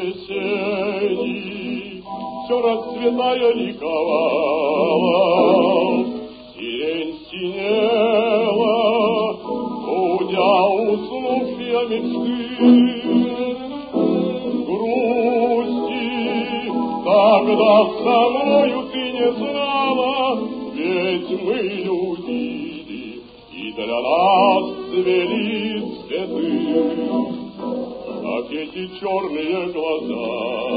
весенний все расцветая ликовала, сирень синела, будя уснувшие мечты. Грусти тогда со мною ты не знала, ведь мы любили, и для нас цвели цветы. Как эти черные глаза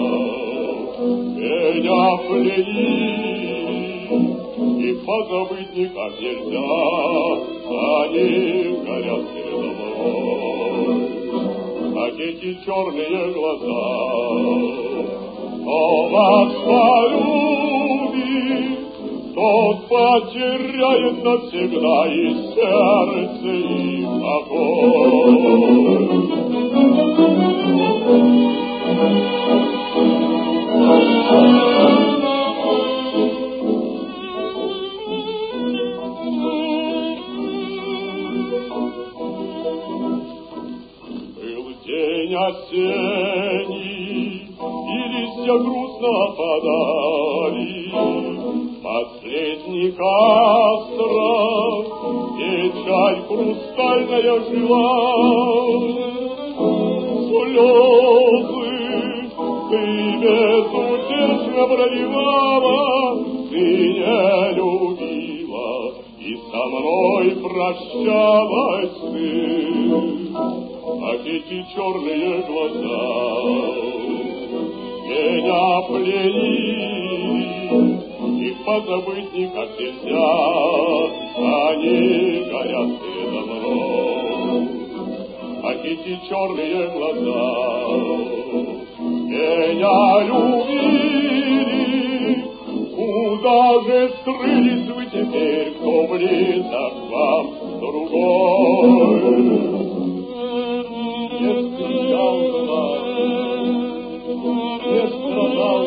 меня пленили, их позабыть никак нельзя, они горят передо мной. Как эти черные глаза, кто вас полюбит, тот потеряет навсегда и сердце, и покой. Был день осенний, и листья грустно опадали, последний костров, печаль хрустальная жила. Слезы ты безутешно проливала, ты не любила, и со мной прощалась ты. Как эти черные глаза меня пленили, их позабыть никак нельзя, они горят передо мной. Как эти черные глаза меня любили, куда же скрылись вы теперь, кто близок вам другой? Не встречал вас, не страдал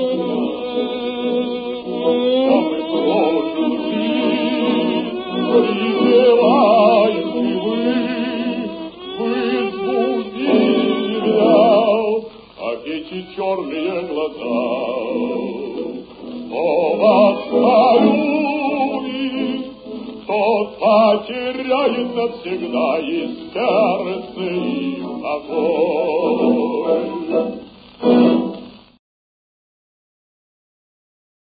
как и прожил жизнь, призываете вы сбудили меня, как эти черные глаза. Кто вас полюбит, тот потеряет навсегда и сердце, и покой.